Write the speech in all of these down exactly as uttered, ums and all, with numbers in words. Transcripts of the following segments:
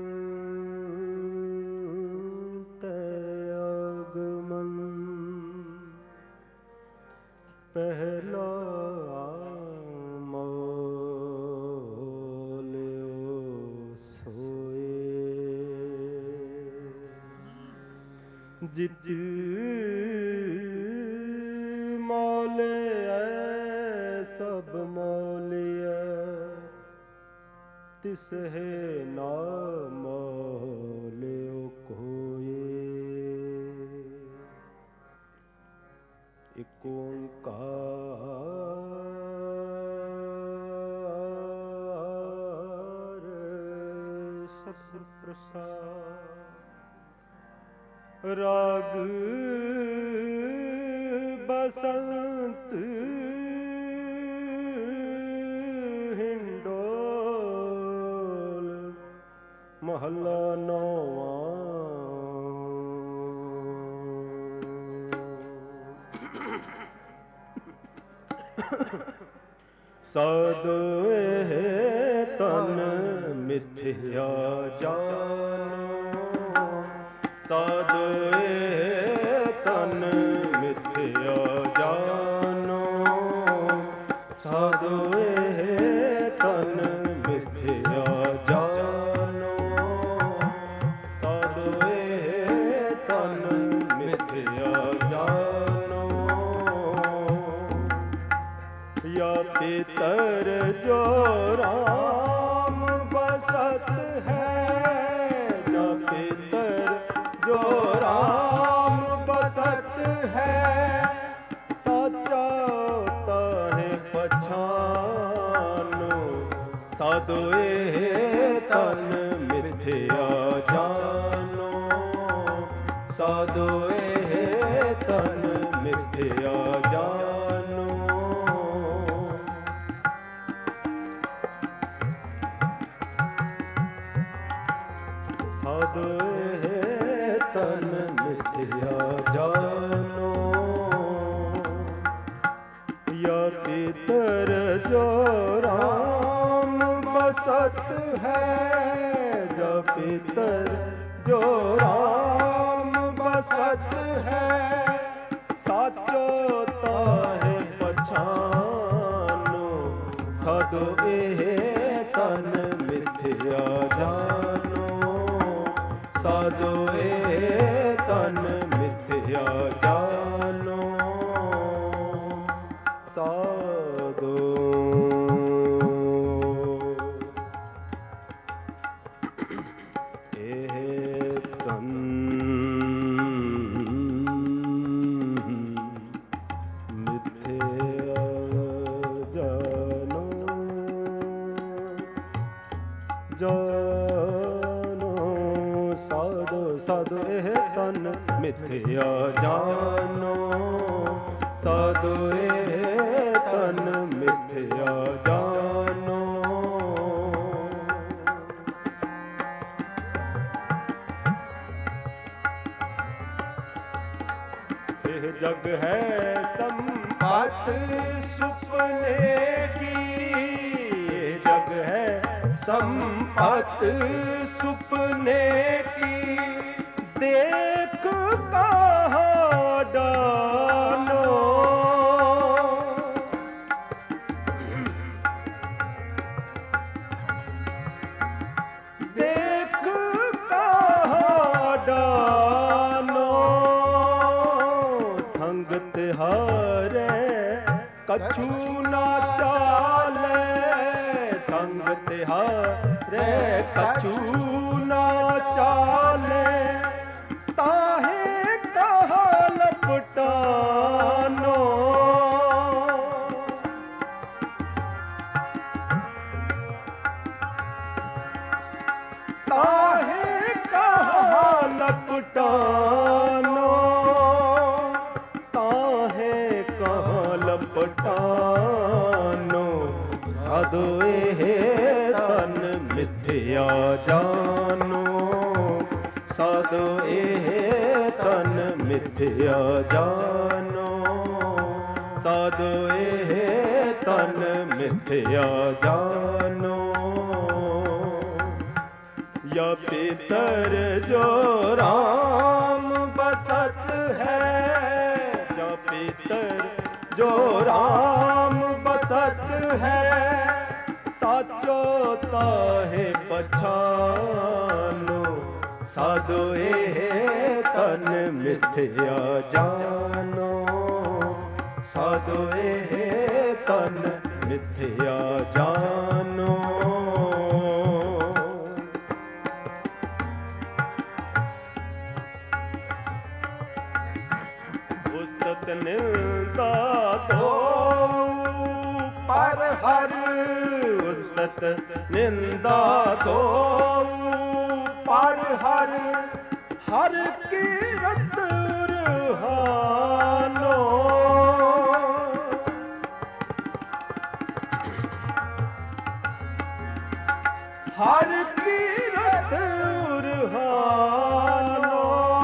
ਪਹਿਲਾ ਮੌਲਿਓ ਸੋਏ ਜਿਤ ਮੌਲਿਐ ਸਭ ਮੌਲਿਐ ਤਿਸਹਿ ਨਾ ਮੌਲਿਓ ਕੋਇ। ਇਕ ਓਂਕਾਰ ਸਤਿਗੁਰ ਪ੍ਰਸਾਦਿ। ਰਾਗ ਬਸੰਤ ਹਿੰਡੋਲ ਮਹੱਲਾ ਨੌਵਾਂ। ਸਾਧੂ ਇਹ ਤਨ ਮਿਥਿਆ ਜਾਨੋ, ਸਾਧੂ ਇਹ ਤਨ ਮਿਥਿਆ ਜਾਨੋ, ਸਾਧੂ ਇਹ ਤਨ ਮਿਥਿਆ ਜਾਨੋ, ਸਾਧੂ ਇਹ ਤਨ ਮਿਥਿਆ ਜਾਨੋ। ਯਾ ਪਿਤਰ ਜੋ ਰਾਮ ਬਸਤ ਹੈ, ਜਾ ਪਿਤਰ ਜੋ ਰਾਮ ਬਸਤ ਹੈ, ਸਾਚਾ ਤਾਹਿ ਪਛਾਨੋ, ਸਾਧੂ ਇਹ ਤਨ ਮਿਥਿਆ ਜਾਨੋ, ਸਾਧੂ ਇਹ ਤਨ ਮਿਥਿਆ ਜਾਨੋ। ਸਾਧੂ ਇਹ ਤਨ ਮਿਥਿਆ ਜਾਨੋ, ਯਾ ਪਿਤਰ ਜੋ ਰਾਮ ਬਸਤ ਹੈ, ਜਾ ਪਿਤਰ ਜੋ ਰਾਮ ਬਸਤ ਹੈ, ਸਾਚੋ ਤਾਹਿ ਪਛਾਨੋ, ਸਾਧੂ ਇਹ ਤਨ ਮਿਥਿਆ ਜਾਨੋ, ਸਾਧੂ ਇਹ ਤਨ ਮਿਥਿਆ ਜਾਨੋ। ਸਾਧੂ ਇਹ ਤਨ ਮਿਥਿਆ ਜਾਨੋ, ਜਾਨੋ ਸਾਧੂ, ਸਾਧੂ ਇਹ ਤਨ ਮਿਥਿਆ ਜਾਨੋ, ਸਾਧੂ ਇਹ ਤਨ ਮਿਥਿਆ ਜਾਨੋ। ਇਹ ਜਗ ਹੈ ਸੰਪਤ ਸੁਪਨੇ ਕੀ, ਇਹ ਜਗ ਹੈ ਸੰਪਤ ਸੁਪਨੇ ਕੀ, ਦੇਖ ਕਹਾਂ ਡਾਲੋ, ਦੇਖ ਕਹਾਂ ਡਾਲੋ, ਸੰਗ ਤਿਹਾਰੇ ਕਛੂ ਨਾ ਚਾਲੇ, ਸੰਗ ਤਿਹਾਰੇ ਕਛੂ ਨਾ ਚਾਲੇ, ਤਾਹੇ ਕਹਾ ਲਪਟਾਨੋ, ਤਾਹੇ ਕਹਾ ਲਪਟਾਨੋ, ਤਾਹੇ ਕਹਾ ਲਪਟਾਨੋ। ਸਾਧੂ ਇਹ ਤਨ ਮਿਥਿਆ ਜਾਨੋ, ਸਾਧੂ ਇਹ ਤਨ ਮਿਥਿਆ ਜਾਨੋ, ਸਾਧੂ ਇਹ ਤਨ ਮਿਥਿਆ ਜਾਨੋ। या भीतर जो राम बसत है, या भीतर जो राम बसत है, साचो ताहे पछानो, साधो ए तन मिथ्या जानो, साधो ए तन मिथ्या जानो। उस्तत निंदा दो पर हर, उस्तत निंदा दो पर हर, हर कीरत उरहानो, हर कीरत उरहानो।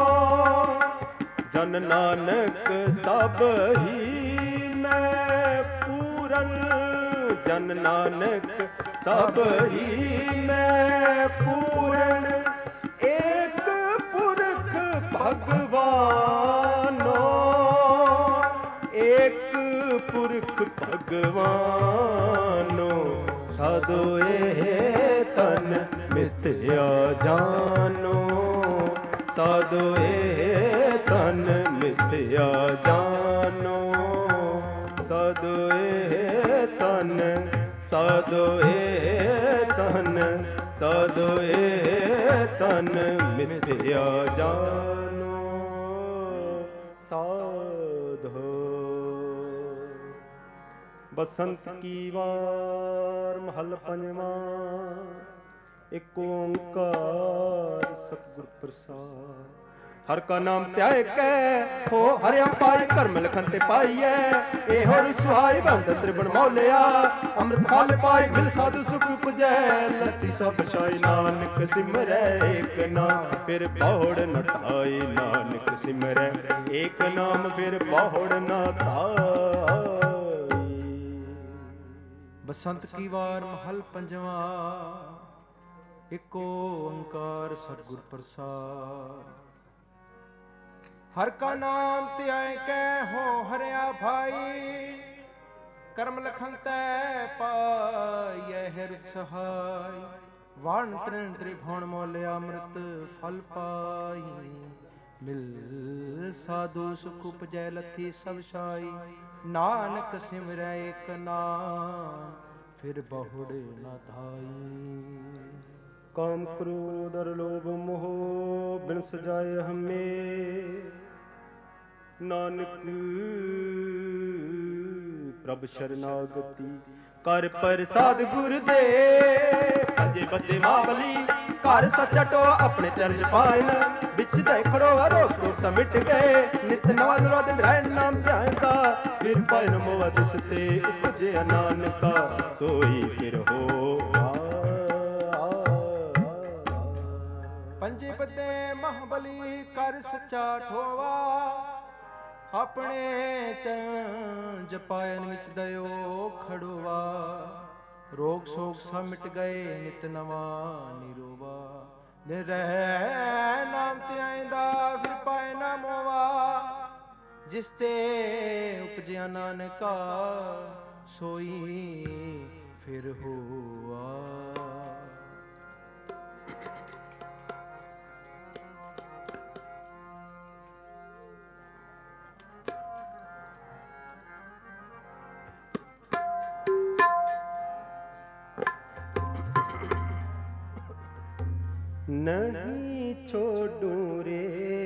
जन नानक सब ही मैं पूरन, जन नानक सब ही मैं पूरन, एक पुरख भगवानो, एक पुरख भगवानो, साधो ए तन मिथ्या जानो, साधो ए तन मिथ्या जानो, साधो ए तन, साधो ए तन, साधो ए तन मिथ्या जानो, साधो। बसंत की वार महल पंजवा, एक ओंकार सतगुर प्रसाद। हर का नाम त्याय कै हो हरिया पाई, कर्म लखन ते पाईऐ ए होर सुहाई बंद त्रिभुवन मौलिया, अमृत फल पाई मिल साधु सुख पुजै, लती सब छाई नानक सिमरै एक नाम फिर पौड़ न ठाई, नानक सिमरै एक नाम फिर पौड़ न ठाई। बसंत की वार महल पंजवा, एको ओंकार सतगुर प्रसाद। हर का नाम त्याय कै हो हरिया भाई, कर्म लखन तै पाईऐ हिर सहाय, वाण तृण त्रिभुवन मौलिया अमृत फल पाई, मिल साधु सुख उपजै लथी सब छाई, नानक सिमरै एक नाम फिर बहुड़ न धाई। काम क्रोध और लोभ मोह बिन सजाए हमें, नानक प्रभ शरणागति कर प्रसाद गुर दे, पंजे बदे मावली घर सचटो अपने चरण पायन, बिच देखड़ो रोग सोग समिट गए, नित नवल रोद रहन नाम ध्यानता, फिर पायन मोह दिसते उपजे नानका, सोई फिर हो पंजे बदे महाबली कर सच्चा ठोवा, अपने चरण जपायन विच दयो खड़ोवा, रोग सोग सब मिट गए नित नवा निरोवा, निरह नाम त्याइंदा फिर पाए ना मोवा, जिसते उपजया नानका सोई फिर होआ। नहीं छोड़ू रे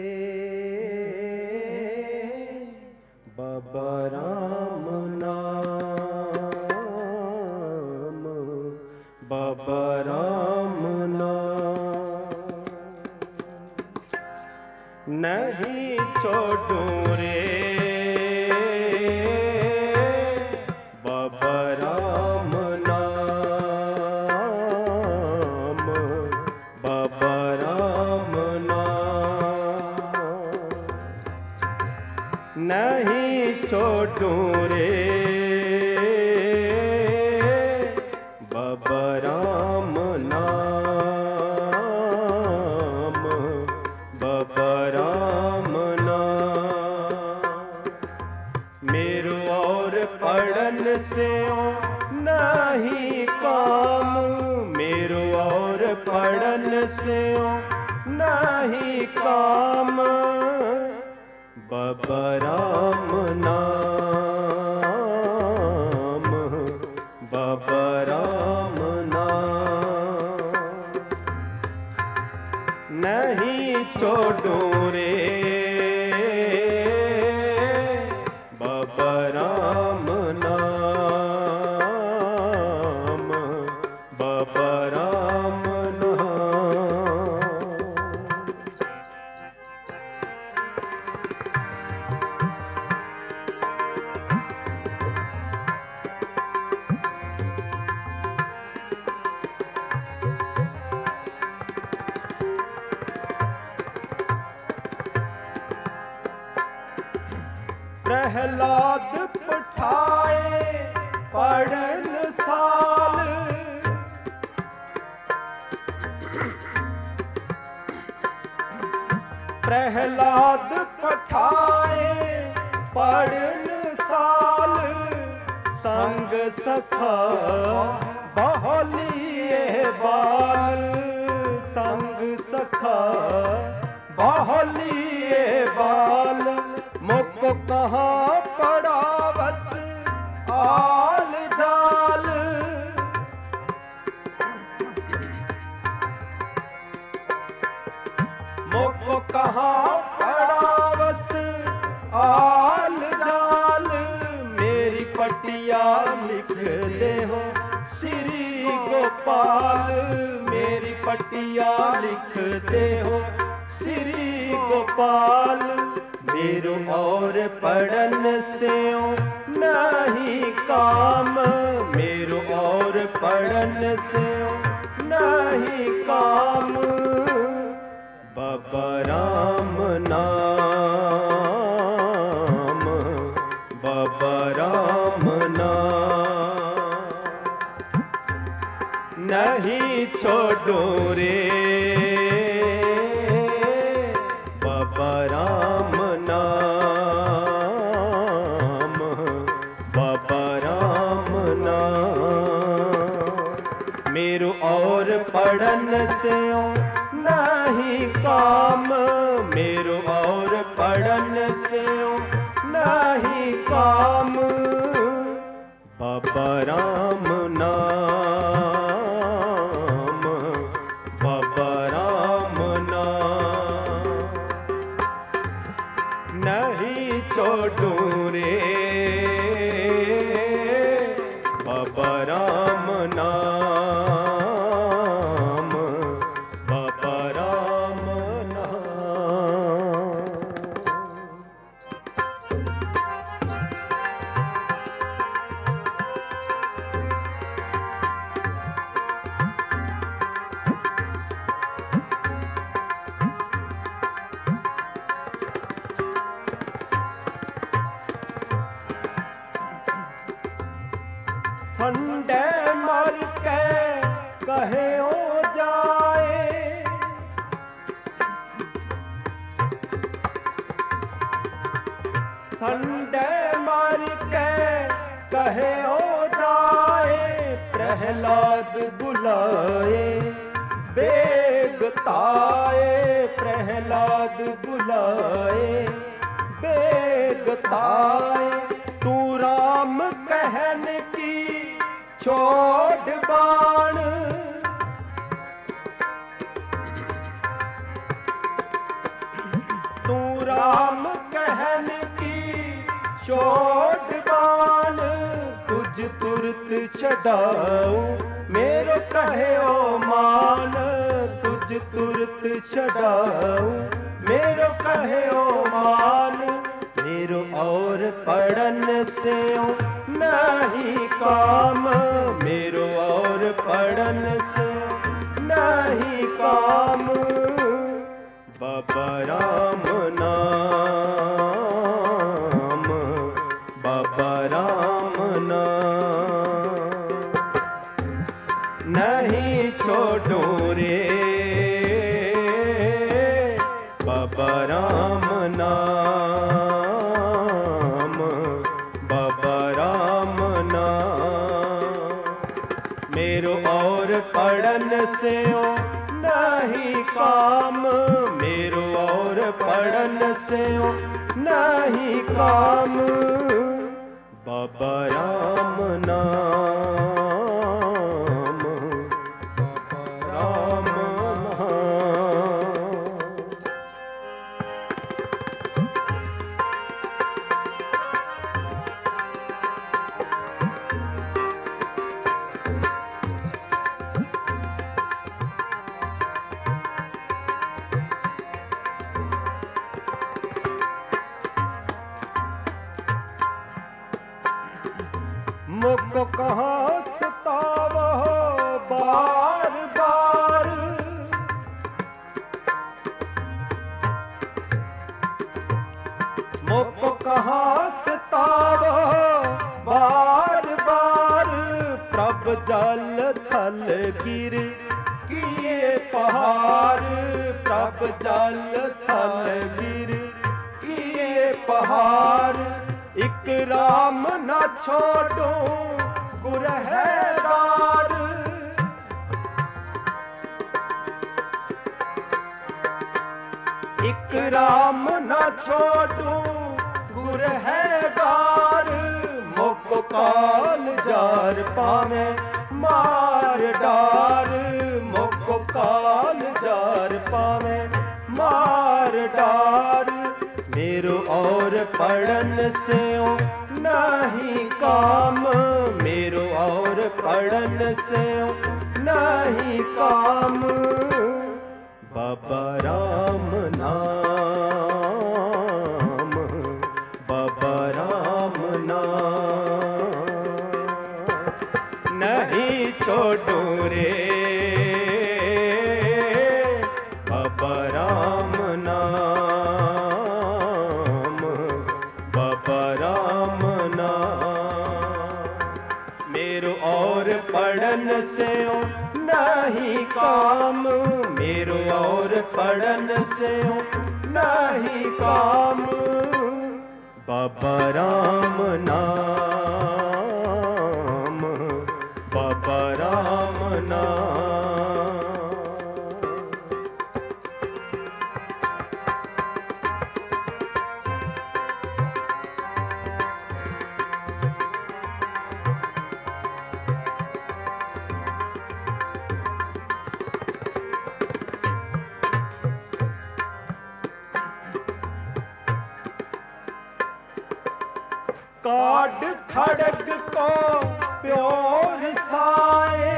बाबा राम नाम, बाबा राम नाम नहीं छोड़ू रे बाबा राम नाम, बाबा राम नाम नहीं छोड़ू रे बाबा राम नाम, नहीं काम बाबा राम नाम, बाबा राम नाम। नहीं छोड़ूं रे बाबा राम नाम, बाबा राम नाम। प्रहलाद पठाए पढ़न साल, प्रहलाद पठाए पढ़न साल। संग सखा बहुलिए बाल, संग सखा बहुलिए बाल। मुख कहाँ पड़ा बस आल जाल, मुख कहाँ पड़ा बस आल जाल। मेरी पटिया लिख दे हो श्री गोपाल, मेरी पटिया लिख दे हो श्री गोपाल। मेरो और पढ़न से नहीं काम, मेरो और पढ़न से नहीं काम बाबा राम नाम, बाबा राम नाम। नहीं छोड़ूं रे बाबा राम नाम, बाबा राम नाम। मेरो और पढ़न से नहीं काम, मेरो और पढ़न से नहीं काम बाबा राम नाम, बाबा राम नाम। नहीं छोड़ूं रे बाबा राम नाम, बाबा राम नाम। संडे मर के कहे हो जाए, संडे मर के कहे हो जाए। प्रहलाद बुलाए बेगताए, प्रहलाद बुलाए बेगताए। तू राम कहन की छोड़ बाण, तू राम कहन की छोड़ बाण। तुझ तुरत छड़ाऊं मेरो कहे ओ मान, तुझ तुरत छड़ाऊं मेरो कहे ओ मान। मेरो और पढ़न से नहीं काम, मेरो और पढ़न से नहीं काम बाबा राम नाम, बाबा राम नाम। नहीं छोड़ूं रे बाबा राम नाम, बाबा राम नाम। मेरो और पढ़न से नहीं काम, मेरो स्यों नहीं काम। बाबा राम नाम, बाबा राम नाम। मुख कहाँ सतावो बार बार, मुख कहाँ सतावो बार बार। प्रभ जल थल गिर किए पहाड़, प्रभ जल थल गिर किए पहाड़। इक राम न छोड़ो गुर है दार, इक राम न छोड़ो गुर है दार। मुख काल जार पावे मार डार, मुख काल जार पावे मार डार। मेरो और पढ़न स्यों नहीं काम, मेरो और पढ़न स्यों नहीं काम। बाबा राम नाम, बाबा राम नाम। नहीं छोड़ू रे बाबा राम नाम, बाबा राम नाम। मेरो और पढ़न स्यों नहीं काम, मेरो और पढ़न स्यों नहीं काम। बाबा राम नाम, बाबा राम नाम। काट खड़ग को प्योर साए,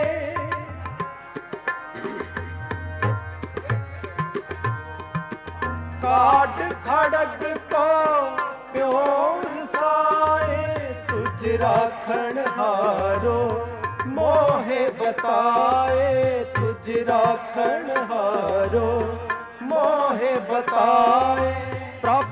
काट खड़ग को प्योर साए। तुझ राखण हारो मोहे बताए, तुझ राखण हारो मोहे बताए। प्रभु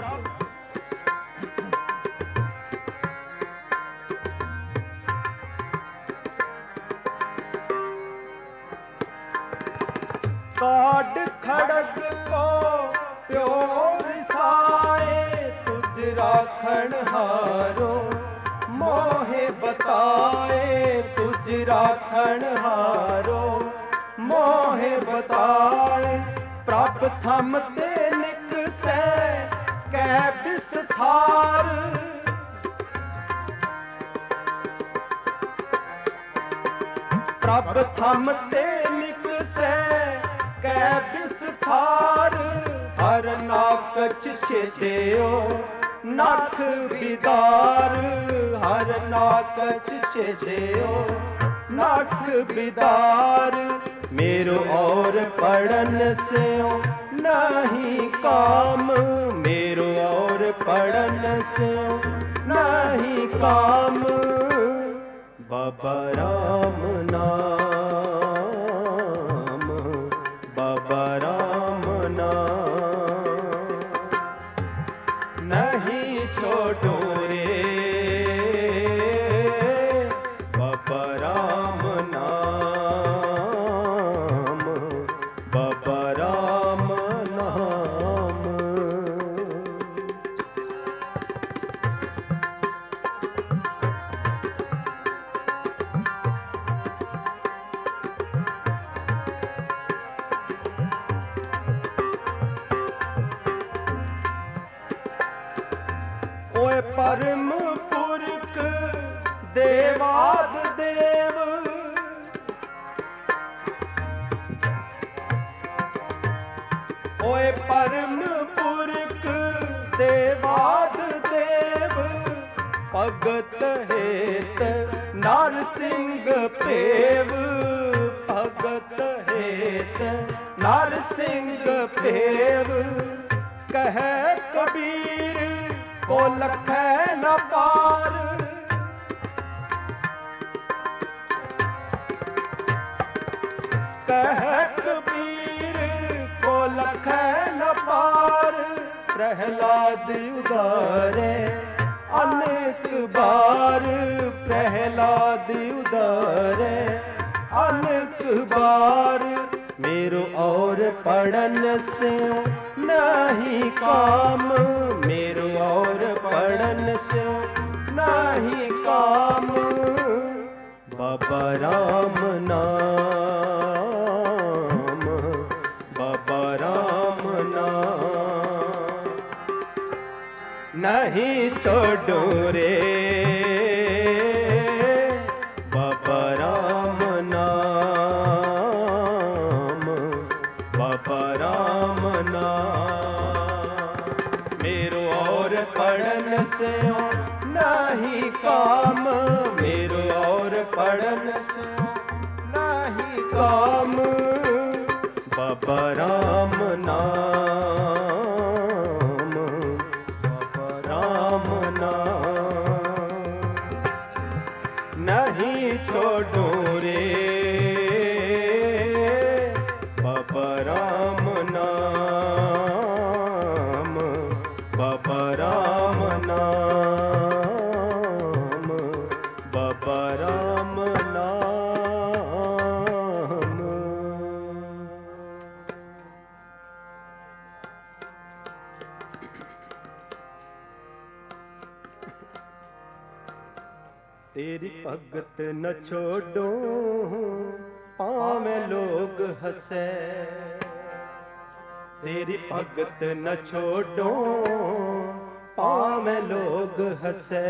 काट खड़ग को प्योर साए। तुझ राखण हारो मोहे बताए, तुझ राखण हारो मोहे बताए। प्रभ थम ते निक से कै बिस्तार, प्रभ थम ते निक से कै बिस्तार। हर नाकच छेदेओ नख बिदार, हर नाकच छेदेओ नख बिदार। मेरो और पढ़न स्यों नहीं काम, मेरो और पढ़न स्यों नहीं काम। बाबा राम नाम, बाबा राम नाम। नहीं छोड़ो रे बाबा राम नाम, बाबा राम नाम। परम पुरख देवाद देव, ओए परम पुरख देवाद देव, भगत हेत नरसिंह पेव, भगत हेत नरसिंह पेव। कह कबीर को लखै न पार, कह कबीर को लखै न पार। प्रहलाद उदारे अनेक बार, प्रहलाद उदारे अनेक बार। मेरो और पढ़न से नहीं काम, मेरो और पढ़न से नहीं काम। बाबा राम नाम, बाबा राम नाम नहीं छोड़ो रे, बाबा राम नाम, बाबा राम नाम। मेरो और पढ़न से नहीं काम, मेरो और पढ़न से नहीं काम। बाबा राम नाम, बाबा राम नाम नहीं छोड़ो रे, बाबा राम नाम, बाबा राम नाम, बाबा राम नाम। तेरी भगत न छोड़ो पावे लोग हंसे, तेरी भगत न छोड़ो पावे लोग हंसे।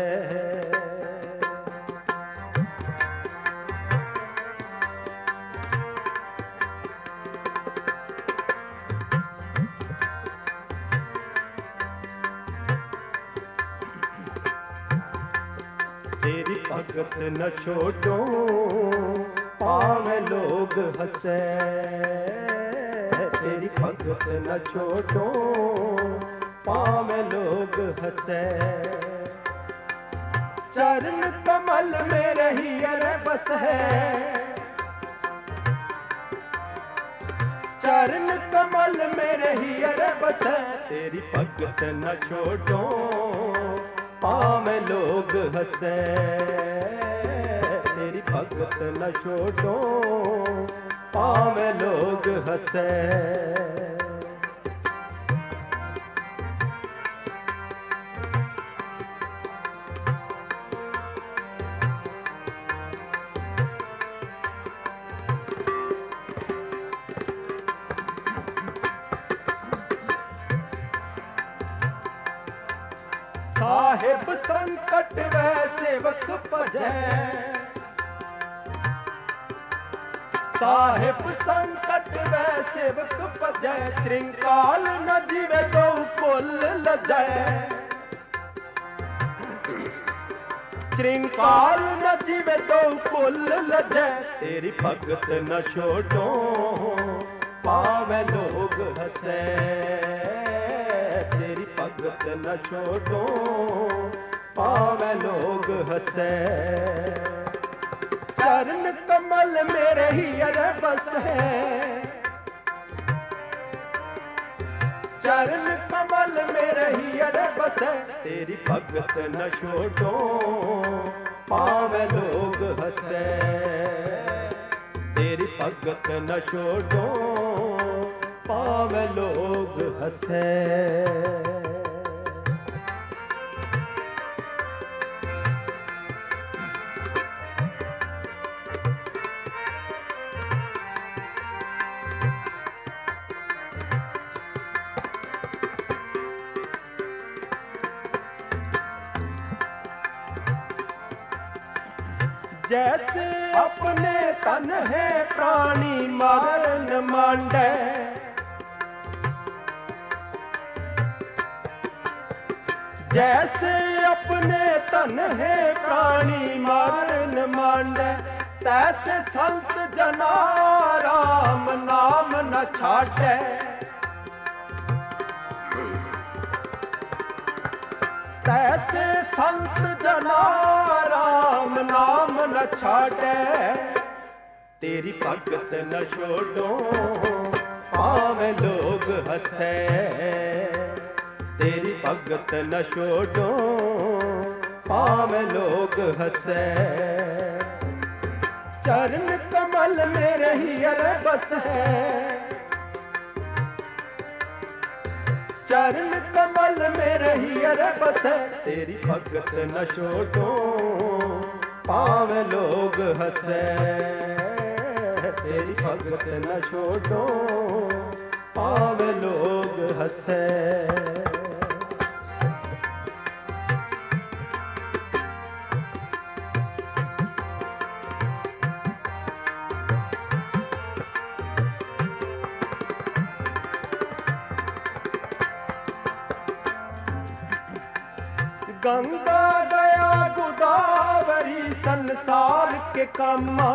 तेरी भगत न छोड़ो पावे लोग हंसे, तेरी भगत न छोड़ो पावे लोग हंसे। चरण कमल में रही अरे बस है, चरण कमल में रही अरे बस है। तेरी भगत न छोड़ो पावे लोग हंसे, तेरी भगत न छोड़ो पावे लोग हंसे। साहिब संकट वै सेवक भजै, साहिब संकट वै सेवक भजै। त्रिंकाल न जीवे तो पुल लजै, त्रिंकाल न जीवे तो पुल लजै। तेरी भगत न छोड़ो पावे लोग हंसे, तेरी भगत न छोड़ो पावे लोग हंसे। चरण कमल मेरे ही अरे बस है, चरण कमल मेरे ही अरे बस है। तेरी भगत न छोड़ो पावे लोग हंसे, तेरी भगत न छोड़ो पावे लोग हंसे। जैसे अपने तन है प्राणी मरण मांडे, जैसे अपने तन है प्राणी मरण मांडे, तैसे संत जना राम नाम न छाड़े। तैसे संत जना राम नाम न छाड़े, तेरी भगत न छोड़ो पावे लोग हंसे, तेरी भगत न छोड़ो पावे लोग हंसे। चरण कमल में रही अर बस है, चरण कमल में रही अर बस, तेरी भगत न छोड़ो पावे लोग हंसे, तेरी भगत न छोड़ो पावे लोग हंसे। गंगा गया गोदावरी संसार के कामा,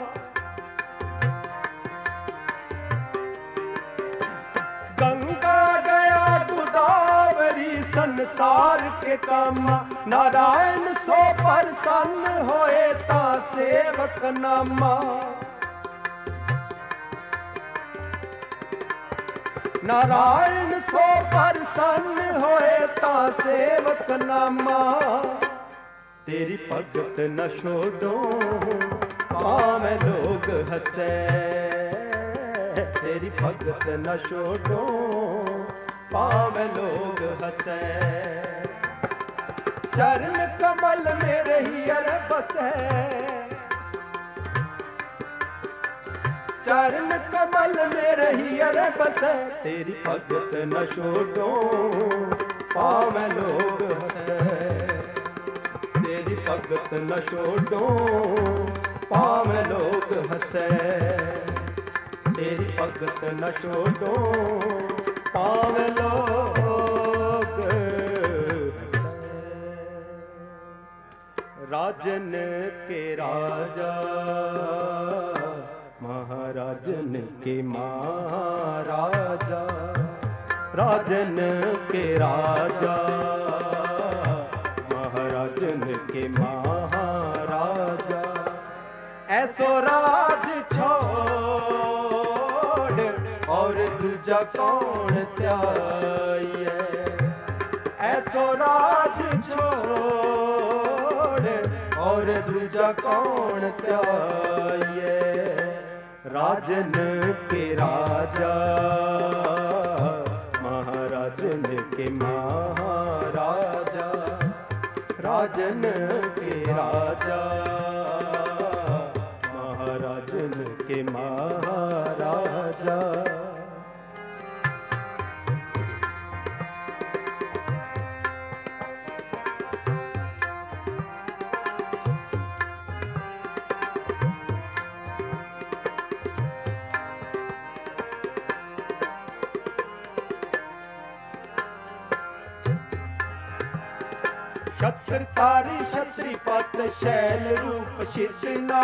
गंगा गया गोदावरी संसार के कामा, नारायण सो प्रसन्न होए ता सेवक नामा, नारायण सो प्रसन्न होए ता सेवक नामा, तेरी भगत न छोड़ो पावे लोग हंसे, तेरी भगत न छोड़ो पावे लोग हंसे। चरण कमल में रही अर बसे, चरण कमल में रही अर बस, तेरी भगत न छोड़ो पावे लोग हंसे, तेरी भगत न छोड़ो पावे लोग हंसे, तेरी भगत न छोड़ो पावे लोग हंसे। राजन के राजा महाराजन के महाराजा, राजन के राजा महाराजन के महाराजा, ऐसो राज छोड़ और दूजा कौन त्याये, ऐसो राज छोड़ और दूजा कौन त्याये। राजन के राजा महाराजन के महाराजा, राजन के राजा महाराजन के महाराजा। छत्रतारी छत्रीपत शैल रूप शीर्षना,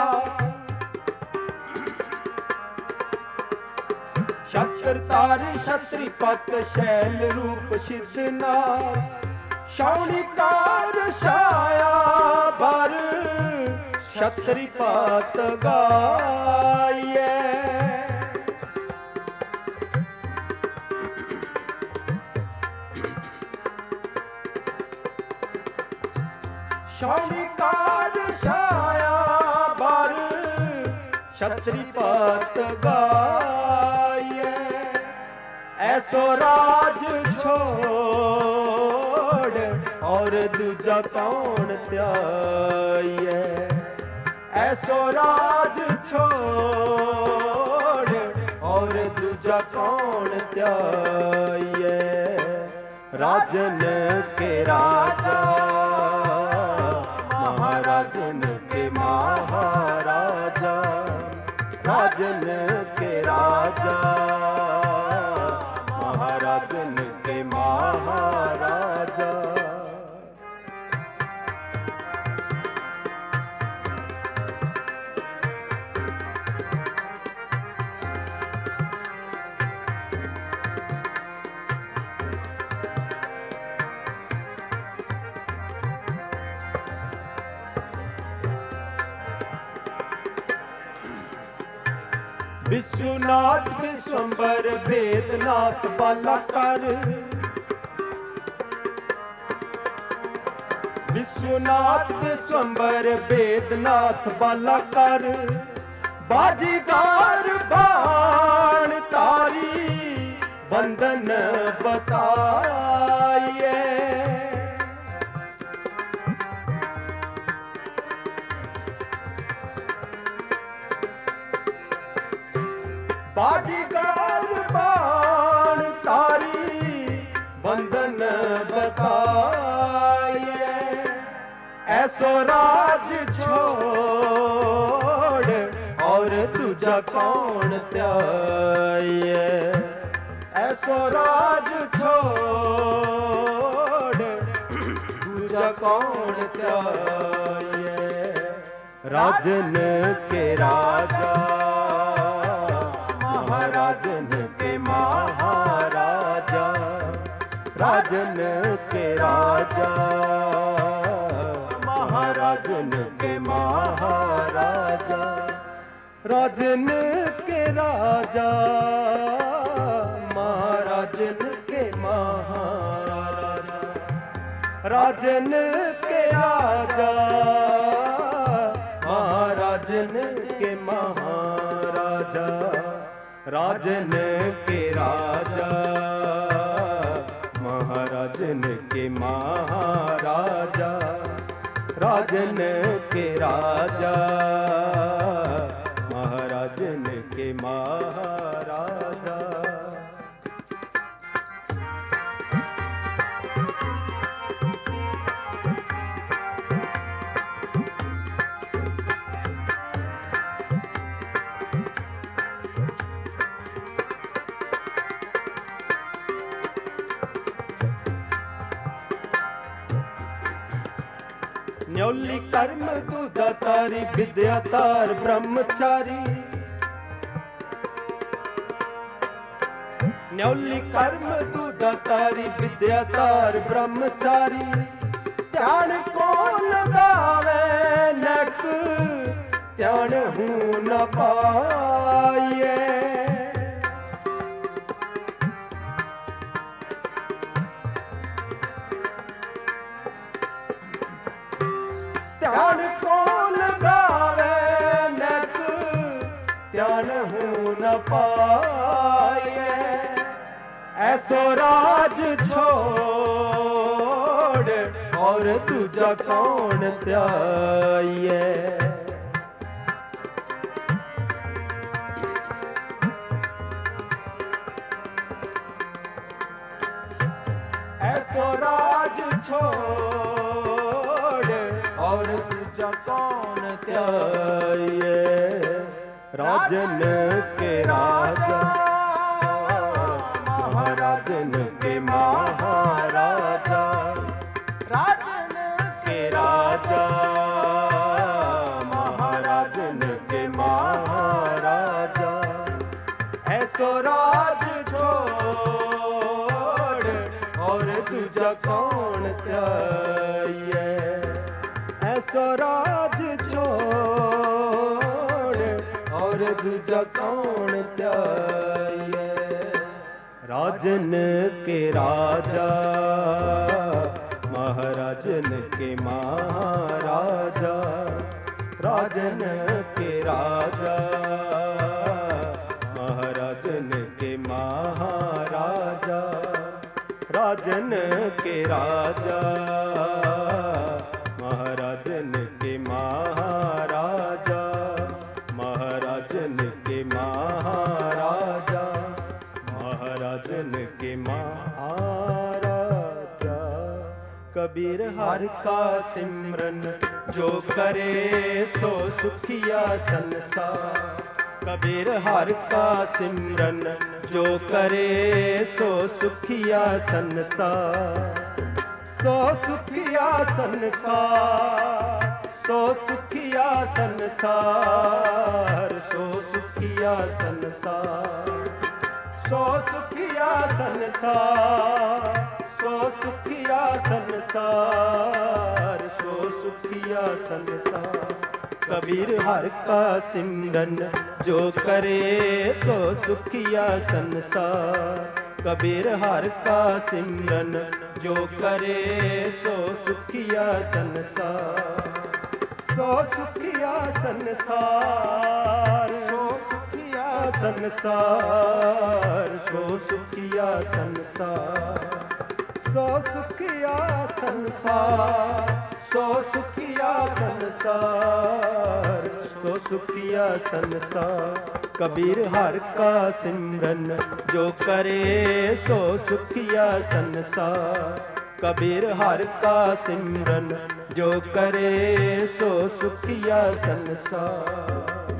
छत्रतारी छत्रीपत शैल रूप शीर्षना, शौनिकार छाया भर छत्रीपत गाये। शौनिकार छाया भर छत्रीपत गाये। ऐसो राज छोड़ और दूजा कौन त्याये, ऐसो राज छोड़ और दूजा कौन त्याये। राजन के राजा महाराजन के महा के महाराजा। विश्वनाथ विश्वंबर वेदनाथ बालाकर, विश्वनाथ विश्वंबर वेदनाथ बालाकर, बाजीगार बाण तारी बंधन बताइए। बाजीगार बाण तारी बंधन बताइए। ऐसो राज छोड़ और दूजा कौन त्याइए। ऐसो राज छोड़ दूजा कौन त्याइए। राजन के राजा राजन के महाराजा, राजन के राजा महाराजन के महाराजा, राजन के राजा महाराजन के महाराजा, राजन के राजा महाराजन के महाराजा, राजन के राजा महाराजन के महाराजा, राजन के राजा महाराजन के महाराजा। न्योली कर्म दूधातारी विद्यातार ब्रह्मचारी, न्योली कर्म दूधातारी विद्यातार ब्रह्मचारी, ध्यान को लगावे नक ध्यान हूं न पाइए। ध्यान को लगावे नक ध्यान हूं न पाइए। ऐसो राज छोड़ और दूजा कौन त्याइए। ऐसो राज छोड़ और दूजा कौन त्याइए। राजन के राजा महाराजन के महाराजा, राजन के राजा महाराजन के महाराजा, ऐसो राज छोड़ और दूजा कौन त्याइए। ऐसो राज छोड़ और दूजा कौन त्याइए। राजन के राजा महाराजन के महाराजा, राजन के राजा महाराजन के महाराजा, राजन के राजा महाराजन के महाराजा, महाराजन के महाराजा, महाराजन के महाराजा। कबीर हर का सिमरन जो करे सो सुखिया संसार, कबीर हर का सिमरन जो करे सो सुखिया संसार। सो सुखिया संसार, सो सुखिया संसार, सो सुखिया संसार, सो सुखिया संसार, सो सुखिया संसार, सो सुखिया संसार। कबीर हर का सिमरन जो करे सो सुखिया संसार। कबीर हर का सिमरन जो करे सो सुखिया संसार। सो सुखिया संसार, सो सुखिया संसार, सो सुखिया संसार, सो सुखिया संसार, सो सुखिया संसार, सो सुखिया संसार। कबीर हर का सिमरन जो करे सो सुखिया संसार। कबीर हर का सिमरन जो करे सो सुखिया संसार।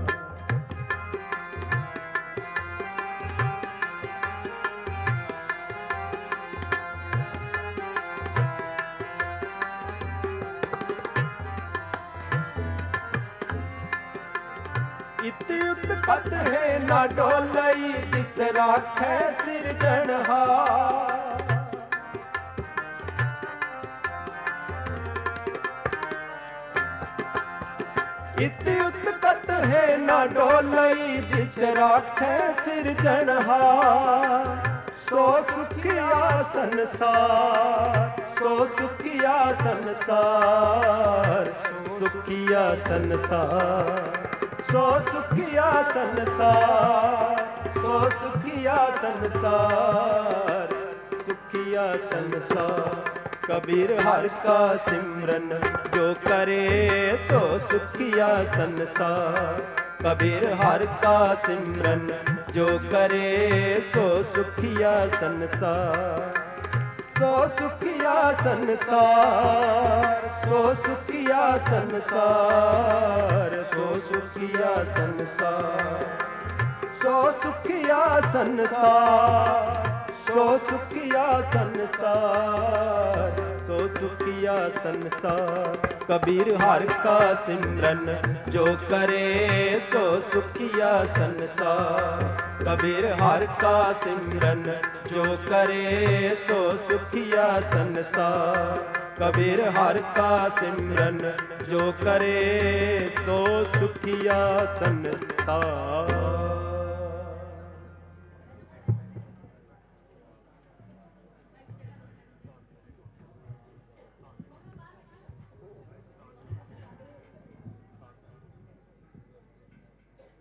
इति उत्कट है ना डोलई जिस राखै सिरजनहार। इति उत्कट है ना डोलई जिस राखै सिरजनहार। सो सुखिया संसार, सो सुखिया संसार, सुखिया संसार, सो सुखिया संसार, सो सुखिया संसार, सुखिया संसार। कबीर हर का सिमरन जो करे सो सुखिया संसार। कबीर हर का सिमरन जो करे सो सुखिया संसार। सो सुखिया संसार, सो सुखिया संसार, सो सुखिया संसार, सो सुखिया संसार, सो सुखिया संसार, सो सुखिया संसार। कबीर हर का सिमरन जो करे सो सुखिया संसार। कबीर हर का सिमरन जो करे सो सुखिया संसार। कबीर हर का सिमरन जो करे सो सुखिया संसार।